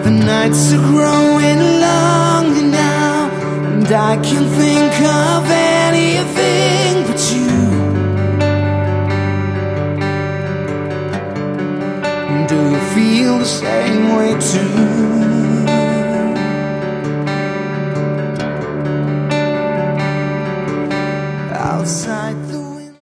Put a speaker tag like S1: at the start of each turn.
S1: The nights are growing longer now, and I can't think of anything but you. Do you feel the same way too?